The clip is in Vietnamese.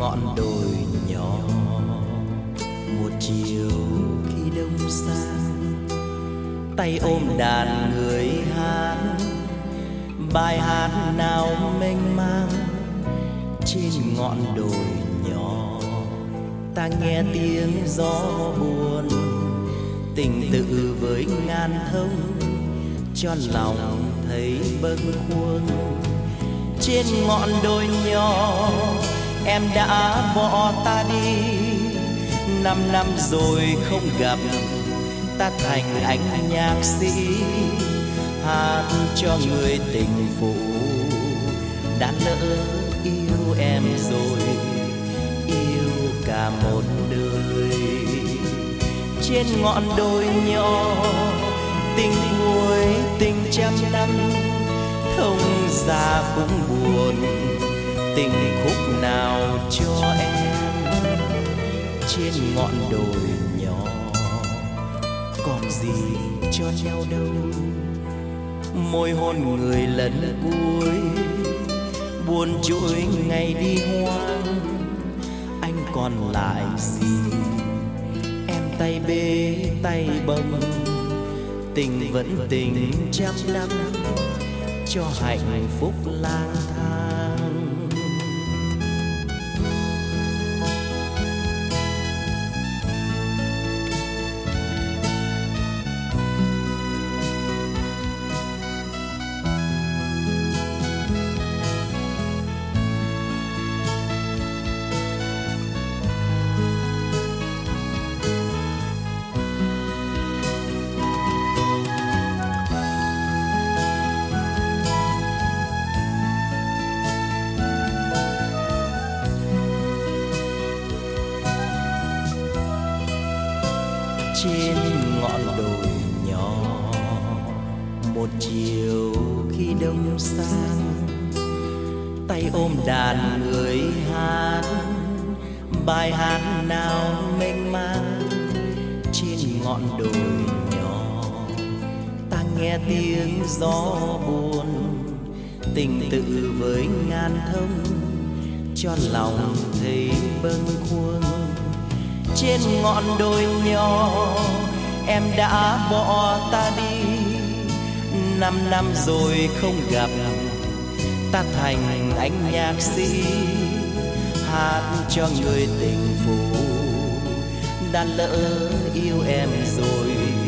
ngọn đồi nhỏ. Một chiều khi đông sang, tay ôm đàn người hát bài hát nào mênh mang. Trên ngọn đồi nhỏ ta nghe tiếng gió buồn, tình tự với ngàn thông cho lòng thấy bâng khuâng. Trên ngọn đồi nhỏ em đã bỏ ta đi, 5 năm rồi không gặp, ta thành anh nhạc sĩ hát cho người tình phụ đã lỡ yêu em rồi, yêu cả một đời. Trên ngọn đồi nhỏ tình cuối tình trăm năm, thông ra cũng buồn, tình khúc nào cho em. Trên ngọn đồi nhỏ còn gì cho nhau đâu, môi hôn người lần cuối, buồn chuỗi ngày đi hoang. Anh còn lại gì, em tay bê tay bồng, tình vẫn tình trăm năm cho hạnh phúc lang thang. Trên ngọn đồi nhỏ một chiều khi đông sang, tay ôm đàn người hát bài hát nào mênh mang. Trên ngọn đồi nhỏ ta nghe tiếng gió buồn, tình tự với ngàn thông cho lòng thấy bâng khuâng. Trên ngọn đồi nhỏ em đã bỏ ta đi, 5 năm rồi không gặp, ta thành anh nhạc sĩ hát cho người tình phụ đã lỡ yêu em rồi,